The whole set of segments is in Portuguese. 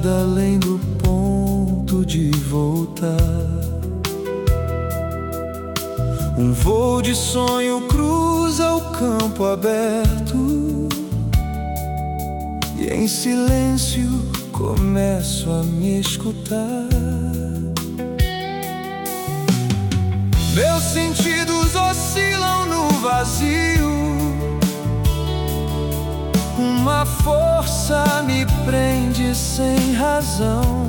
nada além do ponto de voltar. Um voo de sonho cruza o campo aberto e em silêncio começo a me escutar. Meus sentidos oscilam no vazio, uma força me prende sem razão.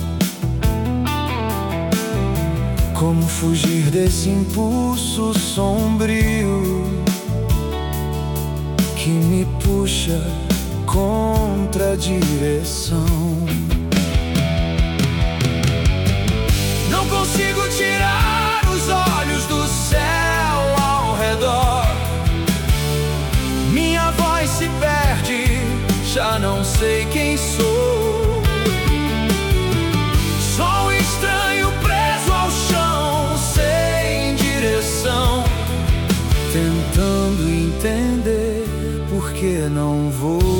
Como fugir desse impulso sombrio que me puxa contra a direção? Não consigo tirar os olhos do céu ao redor. Minha voz se perde, já não sei quem sou. Só um estranho preso ao chão, sem direção, tentando entender por que não vou.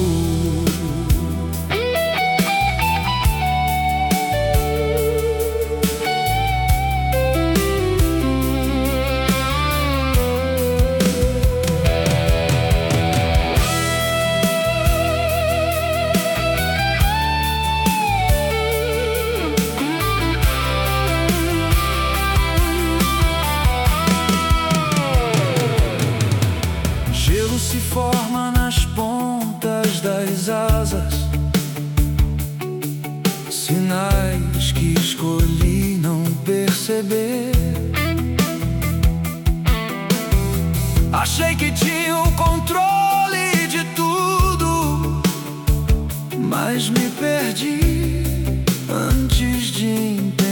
Se forma nas pontas das asas, sinais que escolhi não perceber. Achei que tinha o controle de tudo, mas me perdi antes de entender.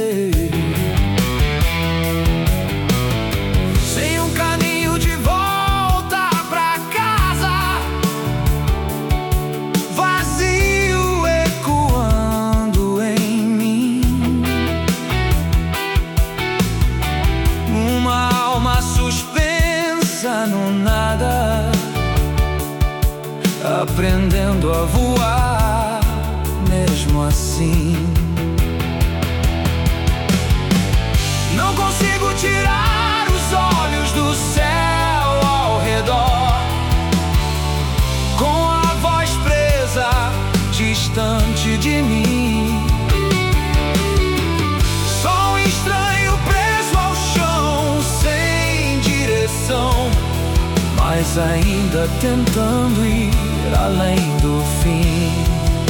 Sem um caminho de volta pra casa, vazio ecoando em mim. Uma alma suspensa no nada, aprendendo a voar mesmo assim. Não consigo tirar os olhos do céu ao redor, com a voz presa, distante de mim. Só um estranho preso ao chão, sem direção, mas ainda tentando ir além do fim.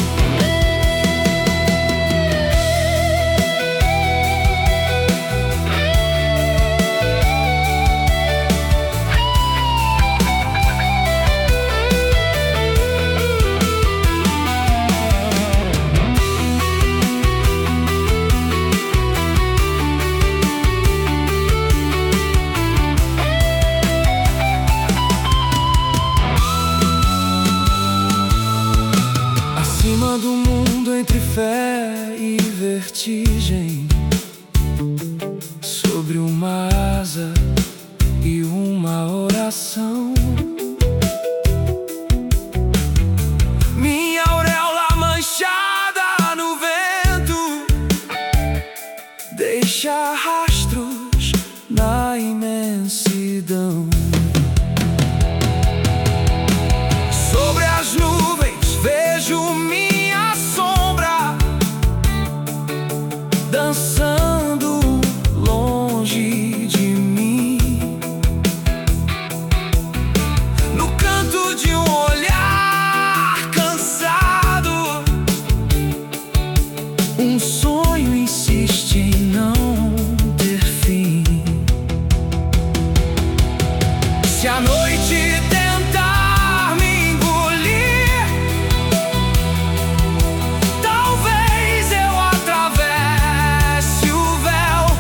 Acima do mundo, entre fé e vertigem, sobre uma asa e uma oração. Minha auréola manchada no vento deixa rastros na imensidão. Sobre as nuvens vejo minha sombra dançando longe de mim, no canto de um olhar cansado. Um sonho insiste em não ter fim. Se a noite tentar me engolir, talvez eu atravesse o véu.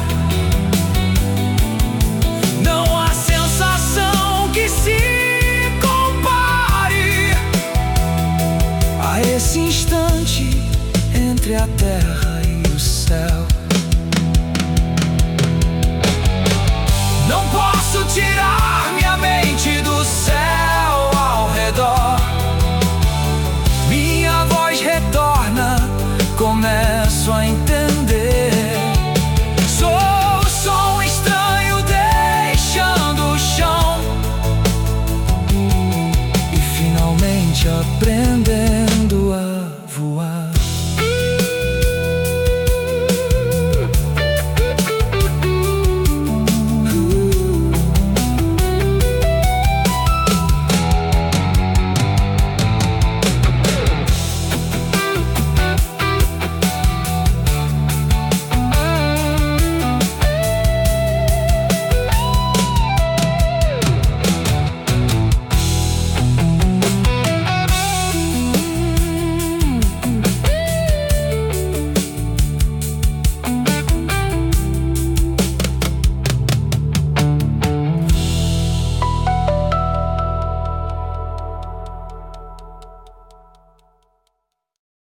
Não há sensação que se compare a esse instante entre a terra e o céu. Não posso tirar